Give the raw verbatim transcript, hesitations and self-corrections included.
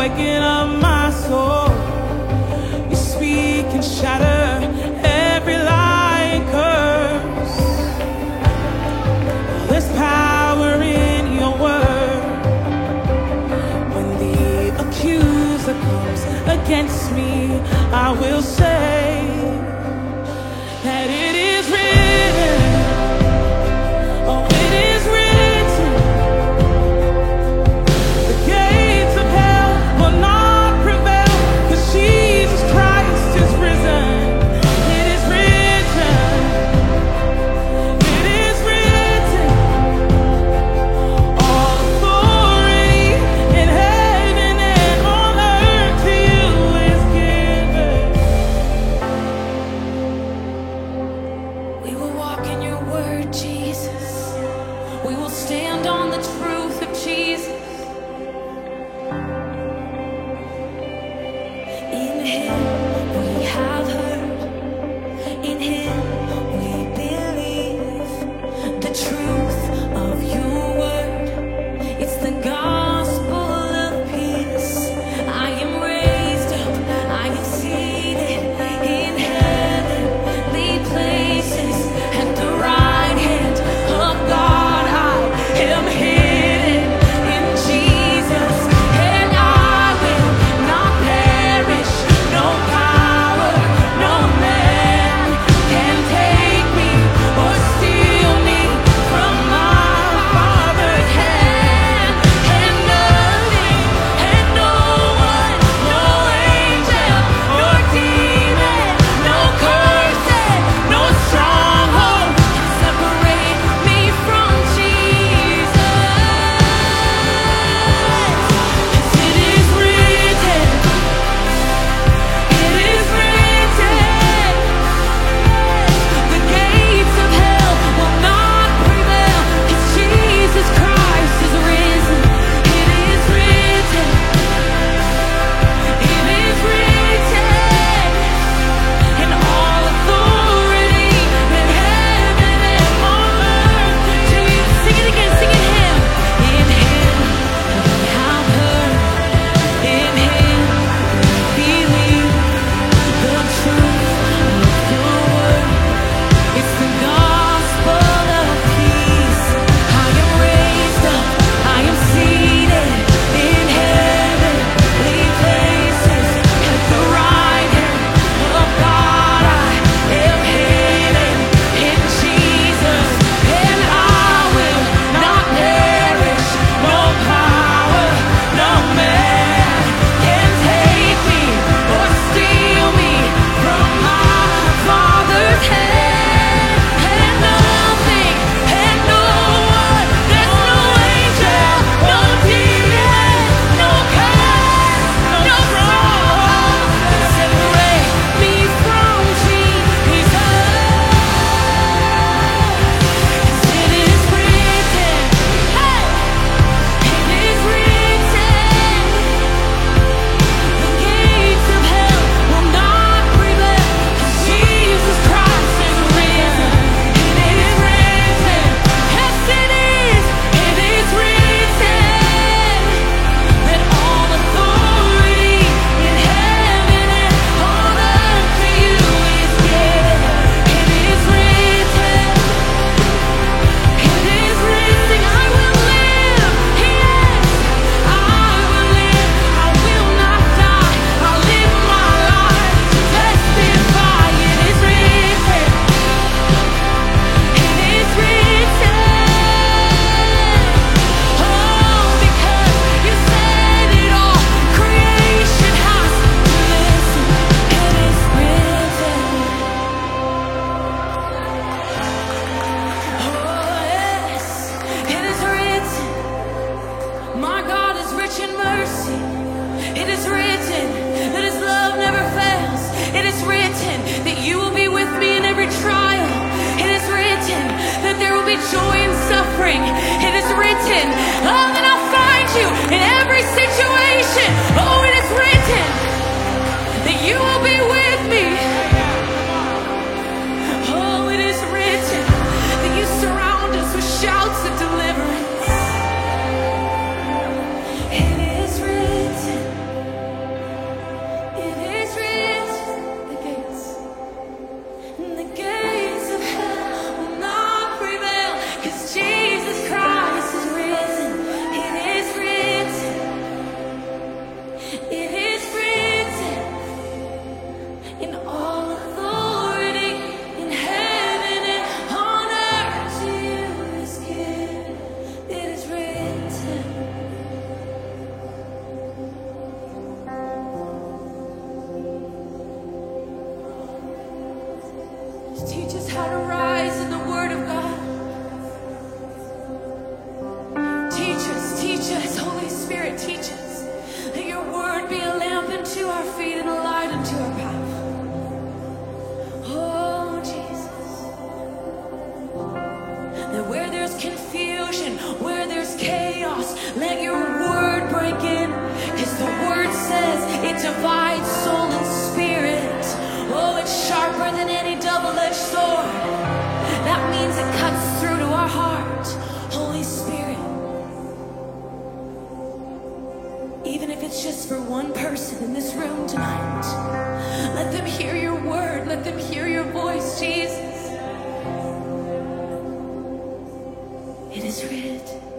waking up my soul. You speak and shatter every lying curse. There's power in your word. When the accuser comes against me, I will say that it is written. Oh, it is written. The gates of hell will not prevail, 'cause Jesus Christ is risen. It is written. It is written. All authority in heaven and on earth to you is given. We will walk in your word, Jesus. We will stand on the truth of Jesus. In him we have heard, in him we believe the truth of your word. It's the gospel of peace. I am raised up, I am seated in heavenly places at the right hand of God. I am hidden in Jesus, and I will not perish. No power, no man can take me or steal me from my Father's hand. And nothing and no one, no angel or demon, no curse, no stronghold can separate me from Jesus. 'Cause it is written. It is written. The gates of hell will not prevail, 'cause Jesus Christ is risen. It is written. It is written. And all authority in heaven and on earth to you. Sing it again, sing it him. In him we have heard, in him we believe the truth of your word. It's the gospel of peace. I am raised up, I am seated in heavenly places at the right hand of God. I am hidden in Jesus, and I will not perish. No power, no man can take me or steal me from my Father's hand. And nothing and no one, there's no angel, no demon, no curse, no stronghold can separate me from Jesus. 'Cause it is written. Hey! It is written. The gates of hell will not prevail, 'cause Jesus Christ is risen. It is written. Yes, it is. It is written that all authority in heaven and on earth to you is given. It is written. It is written. I will live. Yes, I will live. I will not die. I'll live my life to testify. It is written. It is written. Oh, because you said it all, creation has to listen. It is written. Oh, yes, it is written. My God is rich in mercy. It is written that his love never fails. It is written that you will be with me in every trial. It is written that there will be joy in suffering. It is written, oh, that I'll find you in every situation. Oh, it is written that you will be with me. Oh, it is written that you surround us with shouts of deliverance. It is written. Teach us how to rise in the Word of God. Teach us, teach us, Holy Spirit, teach us. Let your Word be a lamp unto our feet and a light unto our path. Oh, Jesus. That where there's confusion, where there's chaos, let your Word break in. Because the Word says it divides soul and spirit. Oh, it's sharper than any double-edged sword. That means it cuts through to our heart. Holy Spirit, even if it's just for one person in this room tonight, let them hear your word. Let them hear your voice, Jesus. It is written.